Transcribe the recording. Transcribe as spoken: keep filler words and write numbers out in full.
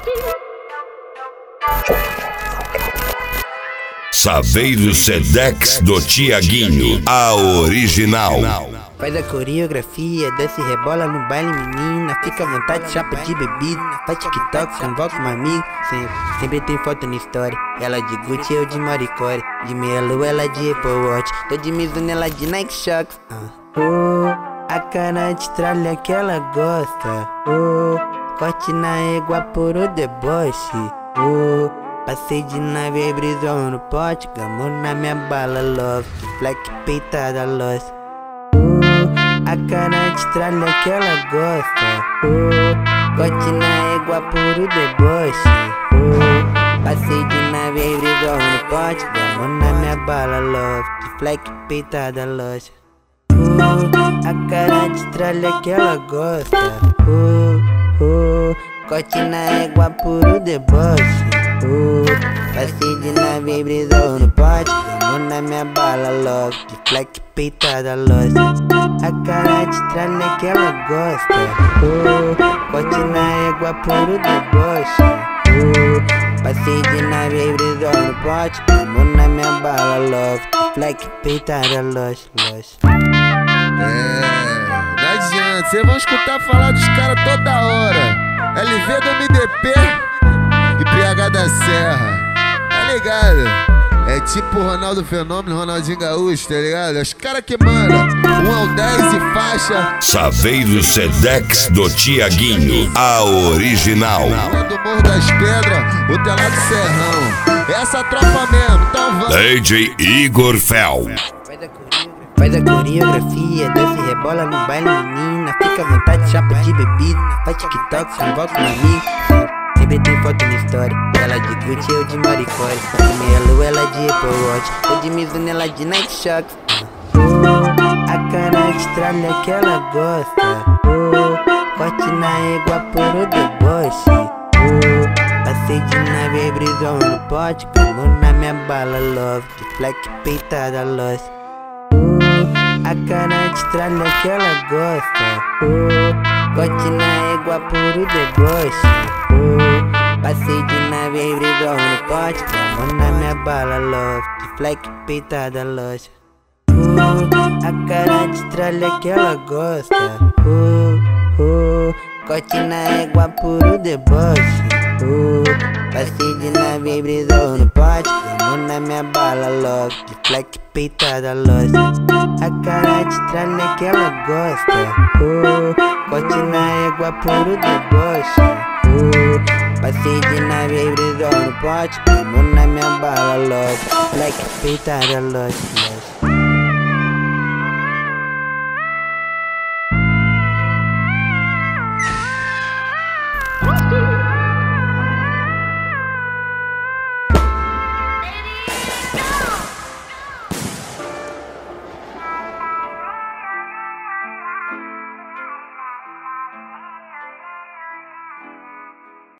Saveiro Sedex do Tiaguinho, a original. Faz a coreografia, desce e rebola no baile, menina. Fica à vontade, chapa de bebida. Faz TikTok, convoca uma amiga. Sempre, sempre tem foto na história. Ela de Gucci, eu de Maricore. De meia lua, ela de Apple Watch. Tô de Mizuno, ela de Nike Shox. uh. Oh, a cara de tralha que ela gosta. Oh, corte na égua por o deboche. Oh, passei de nave, brisou no pote. Gamou na minha bala, love. Black peitada, lost. A cara de tralha que ela gosta. Oh, corte na égua por o deboche. Oh, passei de nave, brisou no pote. Gamou na minha bala, love. Black peitada, lost. Oh, a cara de tralha que ela gosta. Oh, oh, corte na égua por o deboche. Oh, passei de nave, brisou no pote. Gamou na minha bala, love. De fleck peitada, lost. A cara de tralha que ela gosta. Oh, corte na égua por o deboche. Oh, passei de nave, brisou no pote. Gamou na minha bala, love. De fleck peitada, lost, lost. É, não adianta, cês vão escutar falar dos caras toda hora. L V do M D P e P H da Serra, tá ligado? É tipo Ronaldo Fenômeno, Ronaldinho Gaúcho, tá ligado? Os caras que mandam um ao dez e faixa. Saveiro Sedex do Tiaguinho, a original. Do Morro das Pedras, o telado Serrão. Essa tropa mesmo, então vamos. D J Igor Fel. Faz a coreografia, desce e rebola no baile, menina. Fica à vontade, chapa de bebida. Faz TikTok, convoca um amigo. Sempre tem foto na história. Ela de Gucci, eu de Maricore. De meia lua, ela de Apple Watch. Eu de Mizuno, ela de Nike Shox. Oh, a cara de tralha que ela gosta. Oh, corte na égua por o deboche. Oh, passei de nave, brisou no pote. Gamou na minha bala, love. De fleck peitada, lost. A cara de tralha que ela gosta. Oh, corte na égua por o deboche. Oh, passei de nave, brisou no pote. Gamou na minha bala, love. De fleck peitada, lost. Oh, a cara de tralha que ela gosta. Oh, oh, corte na égua por o deboche. Oh, passei de nave, brisou no pote. Gamou na minha bala, love. De fleck peitada, lost. A cara de tralha que ela gosta. Oh, corte na égua por o deboche. Oh, passei de nave, brisou no pote. Gamou na minha bala, love. Black peitada, lost, lost.